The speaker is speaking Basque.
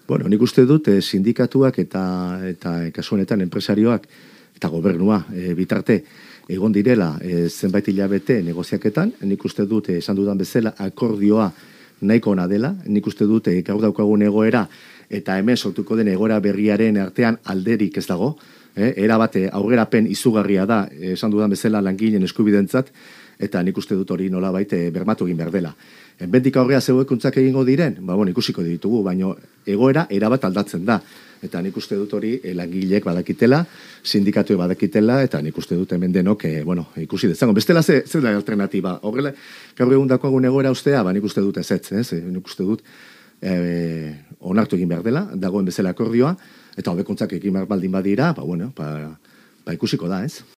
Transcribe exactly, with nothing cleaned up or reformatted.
Bueno, nik uste dut eh, sindikatuak eta, eta kasu honetan enpresarioak eta gobernua e, bitarte egon direla e, zenbait hilabete negoziaketan, nik uste dut eh, esan dudan bezala akordioa nahiko ona dela, nik uste dut eh, gaur daukagun egoera eta hemen sortuko den egoera berriaren artean alderik ez dago, eh? Era bate aurrerapen izugarria da, eh, esan dudan bezala langileen eskubidentzat, eta nik uste dut hori nolabait eh, bermatu egin behar dela. Bendik aurrea zeuekuntzak egingo diren, ba, bueno, ikusiko ditugu, baina egoera erabat aldatzen da. Eta nik uste dut hori eh, langileek badakitela, sindikatuek badakitela, eta nik uste dut hemen denok, eh, bueno, ikusi dezango. Bestela ze, ze da alternatiba? Horrela, gaur egun dakoagun egoera ustea, ba, nik uste dut ezetz, ez? Nik uste dut eh, onartu egin behar dela, dagoen bezala akordioa, eta hobekuntzak egin behar baldin badira, ba, bueno, ba, ba ikusiko da, ez?